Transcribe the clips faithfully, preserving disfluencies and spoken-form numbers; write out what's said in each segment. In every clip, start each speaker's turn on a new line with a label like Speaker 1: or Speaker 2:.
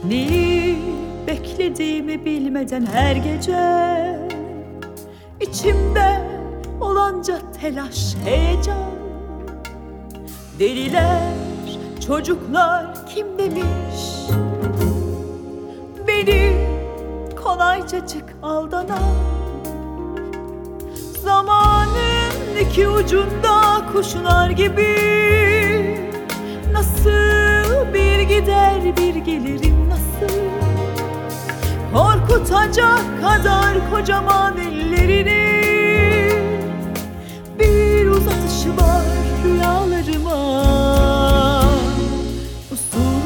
Speaker 1: Neyi beklediğimi bilmeden her gece içimde olanca telaş, heyecan. Deliler, çocuklar kim demiş beni kolaycacık aldanan? Zamanın iki ucunda kuşlar gibi nasıl bir gider bir gelirim, nasıl korkutacak kadar kocaman ellerini bir uzatışı var rüyalarıma. Usul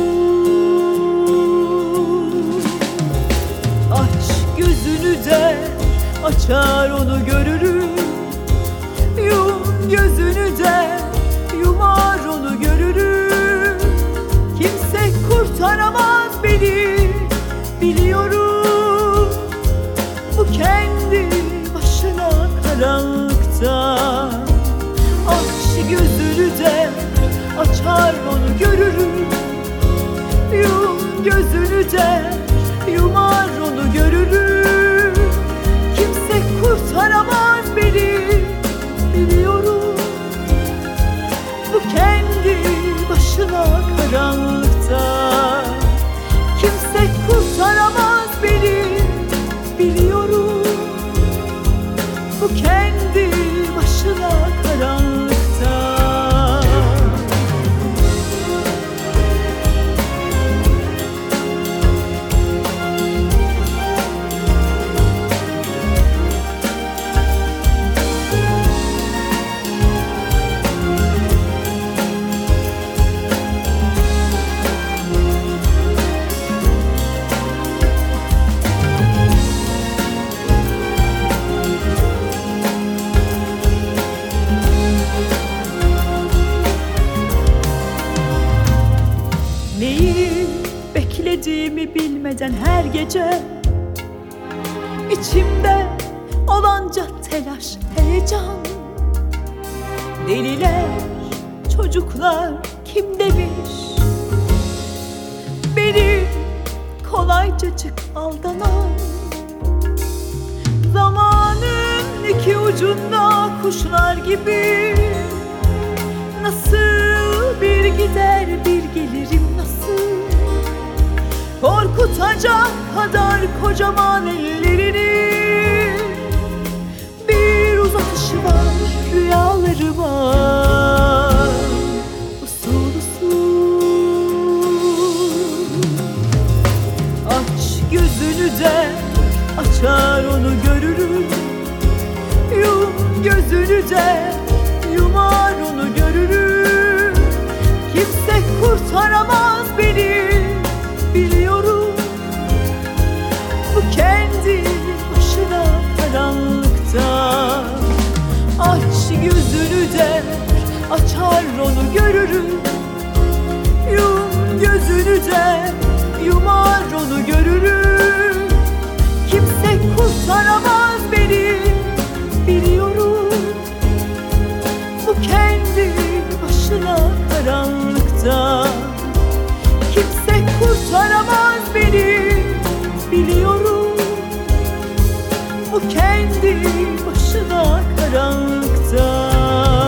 Speaker 1: usul aç gözünü de açar onu görürüm, yum gözünü de yumar onu görürüm. Kimse kurtaramaz beni, biliyorum. Bu kendi başına karanlıkta. Aç gözünü de açar onu görürüm, yum gözünü de yumar onu görürüm. Kimse kurtaramaz beni, biliyorum. Bu kendi başına karanlıkta. Kimse kurtaramaz beni, biliyorum. Bu kendi başına karanlıkta. Neyi beklediğimi bilmeden her gece içimde olanca telaş, heyecan. Deliler, çocuklar kim demiş beni kolaycacık aldanan? Zamanın iki ucunda kuşlar gibi nasıl bir gider bir gelirim, nasıl korkutacak kadar kocaman ellerini bir uzatışı var rüyalarıma. Usul usul aç gözünü de açar onu görürüm, yum gözünü de yumar onu görürüm. Kimse kurtaramaz beni, biliyorum. Bu kendi başına karanlıkta. Aç gözünü de açar onu görürüm, yum gözünü de yumar onu görürüm. Kimse kurtaramaz beni, biliyorum. Bu kendi başına karanlıkta. Kimse kurtaramaz beni, biliyorum. Bu kendi başına karanlıkta.